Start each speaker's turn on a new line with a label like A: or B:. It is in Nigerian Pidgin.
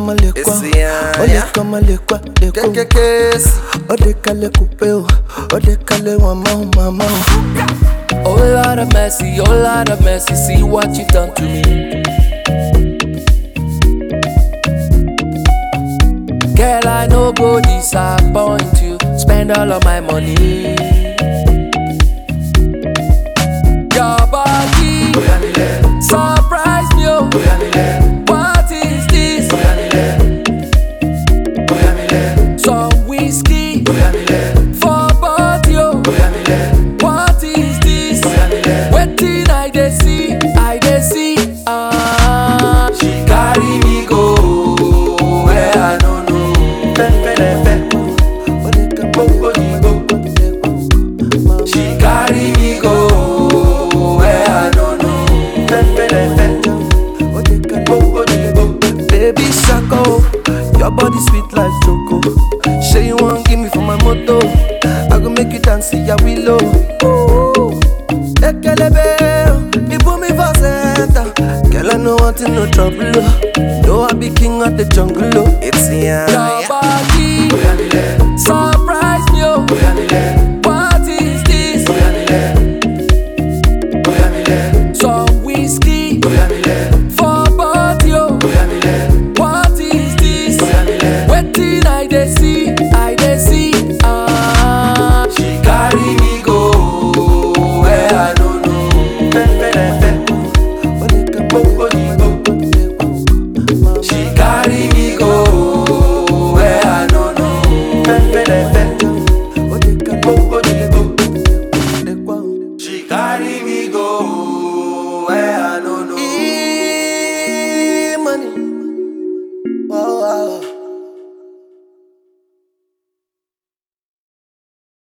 A: kama lekwa, ole kama lekwa, ode kale kupeo, ode kale mama.
B: Oh Lord of mercy, see what you done to me. Girl, I no go disappoint you, spend all of my money. Your body surprise me, oh. What is this? Some whiskey for body, oh. What is this? Waiting, I dey see.
C: She carry me go where I don't know. She carry me go where I don't know.
A: Baby Shako, your body sweet like choco. Say you want give me for my moto, I go make you dance see ya willow. Ekelebe, you put me for center. Girl, I know want no trouble. No, I be king of the jungle. It's
B: Your body surprise me, oh. What is this? Some whiskey for body, oh. What is this? Waiting, I dey see.
C: She carry me go where I don't know. She carry me go where I don't know. She carry me go where I don't know.